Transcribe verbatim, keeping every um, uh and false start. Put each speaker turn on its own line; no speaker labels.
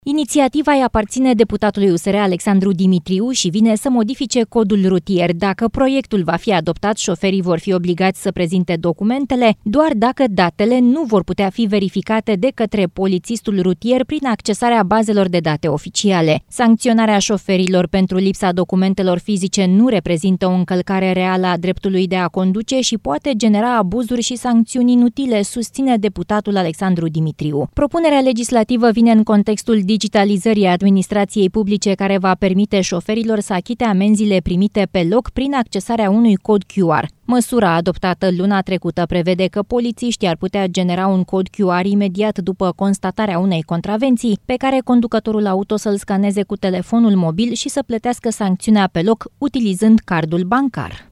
Inițiativa îi aparține deputatului U S R Alexandru Dimitriu și vine să modifice codul rutier. Dacă proiectul va fi adoptat, șoferii vor fi obligați să prezinte documentele doar dacă datele nu vor putea fi verificate de către polițistul rutier prin accesarea bazelor de date oficiale. Sancționarea șoferilor pentru lipsa documentelor fizice nu reprezintă o încălcare reală a dreptului de a conduce și poate genera abuzuri și sancțiuni inutile, susține deputatul Alexandru Dimitriu. Propunerea legislativă vine în contextul digitalizării administrației publice, care va permite șoferilor să achite amenziile primite pe loc prin accesarea unui cod Q R. Măsura adoptată luna trecută prevede că polițiștii ar putea genera un cod Q R imediat după constatarea unei contravenții, pe care conducătorul auto să-l scaneze cu telefonul mobil și să plătească sancțiunea pe loc utilizând cardul bancar.